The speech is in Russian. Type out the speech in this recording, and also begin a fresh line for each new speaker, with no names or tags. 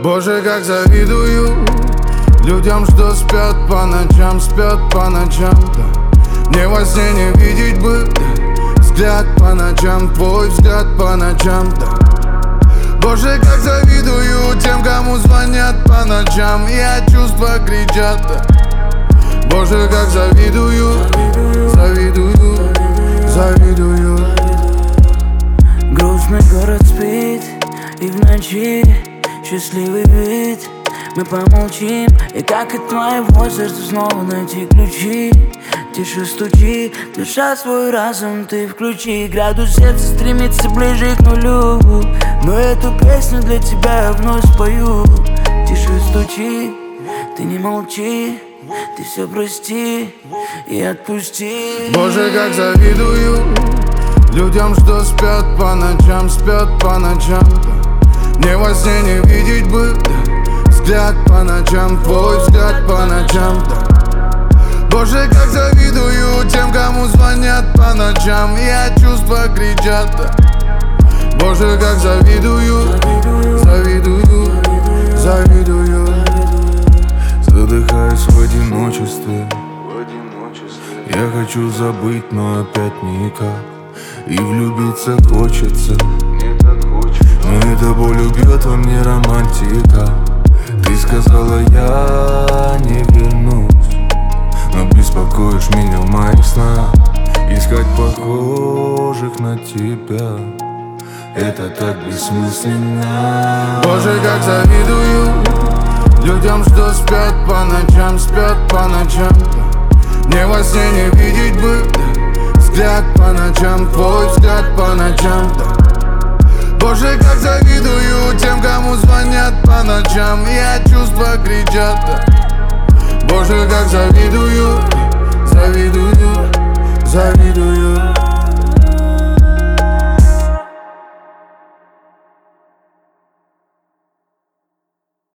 Боже, как завидую людям, что спят по ночам, да. Мне во сне не видеть бы взгляд по ночам, твой взгляд по ночам, да. Боже, как завидую тем, кому звонят по ночам, и от чувства кричат, да. Боже, как завидую.
Грустный город спит, и в ночи счастливый вид. Мы помолчим, и как от твоего сердца снова найти ключи. Тише стучи, душа свой разум ты включи. Градус сердца стремится ближе к нулю, но эту песню для тебя я вновь спою. Тише стучи, ты не молчи, ты все прости и отпусти.
Боже, как завидую людям, что спят по ночам, да. Мне во сне не видеть бы взгляд по ночам, твой взгляд по ночам, да. Боже, как завидую тем, кому звонят по ночам, и от чувства кричат, да. Боже, как завидую.
Задыхаюсь в одиночестве. Я хочу забыть, но опять никак. И влюбиться хочется, но эта боль убьет во мне романтика. Ты сказала, я не вернусь, но беспокоишь меня в моих снах. Искать похожих на тебя — это так бессмысленно.
Боже, как завидую людям, что спят по ночам, да. Мне во сне не видеть бы взгляд по ночам, твой взгляд по ночам, да. Боже, как завидую тем, кому звонят по ночам, и от чувства кричат, да. Боже, как завидую.